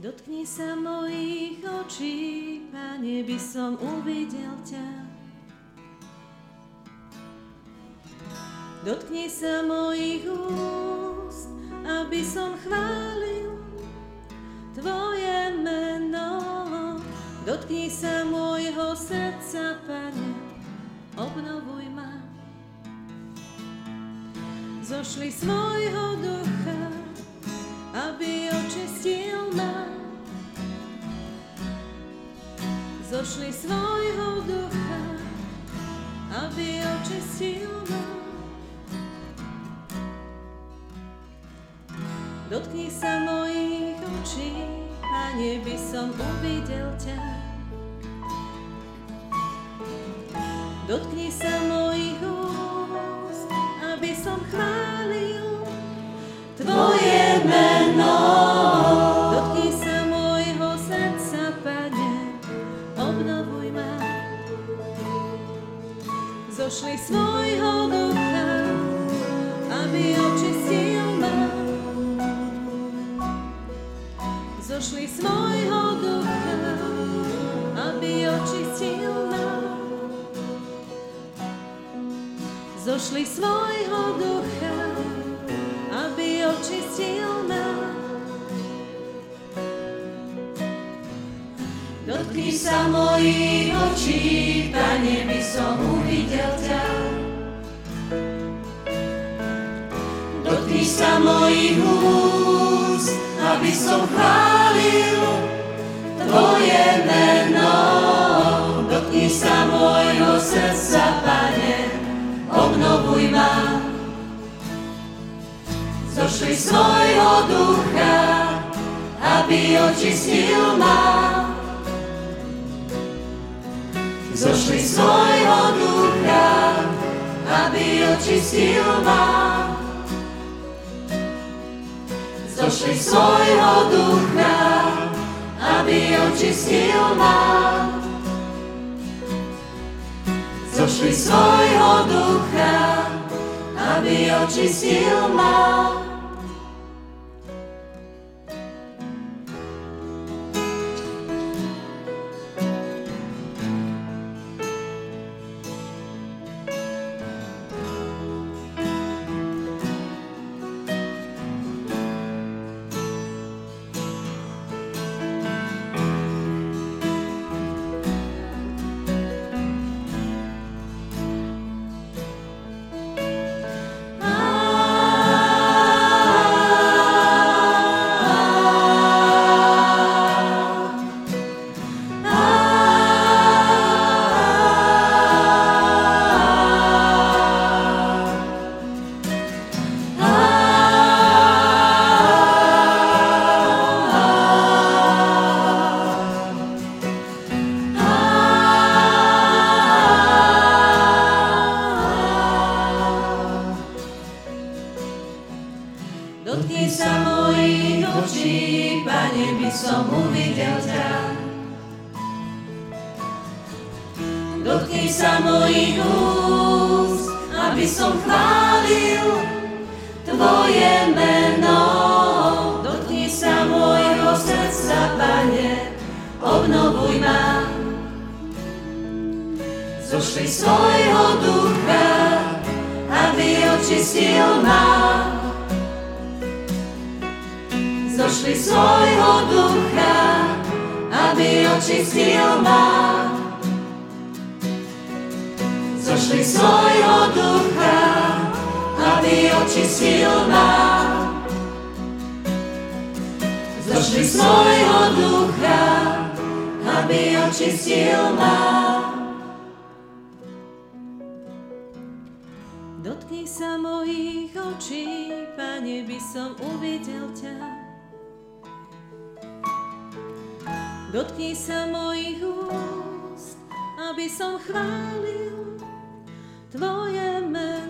Dotkni sa mojich očí, Pane, by som uvidel ťa. Dotkni sa mojich úst, aby som chválil Tvoje meno. Dotkni sa môjho srdca, Pane, obnovuj ma. Zošli svojho ducha, aby očistil ma. Zošli svojho ducha, aby očistil ma. Dotkni sa mojich očí, Pane, by som uvidel ťa. Dotkni sa mojich úst, aby som chválil Tvoje meno. Dotkni sa môjho srdca, Pane, obnovuj ma. Zošli svojho ducha, aby očistil ma. Zošli svojho ducha, aby očistil ma. Zošli svojho ducha, aby očistil ma. Dotkni sa mojich očí, Pane, by som uvidel ťa. Dotkni sa mojich úst, aby som chválil Tvoje meno. Dotkni sa môjho srdca, Pane, obnovuj ma. Zošli svojho ducha, aby očistil ma. Zošli svojho ducha, aby očistil ma. Zošli svojho ducha, aby očistil ma. Zošli svojho ducha, aby očistil ma. Dotkni sa mojich očí, Pane, by som uvidel ťa. Dotkni sa mojich úst, aby som chválil Tvoje meno. Dotkni sa môjho srdca, Pane, obnovuj ma. Zošli svojho ducha, aby očistil ma. Zošli svojho ducha, aby očistil ma. Zošli svojho ducha, aby očistil ma. Zošli svojho ducha, aby očistil ma. Dotkni sa mojich očí, Pane, by som uvidel ťa. Dotkni sa mojich úst, aby som chválil Tvoje meno.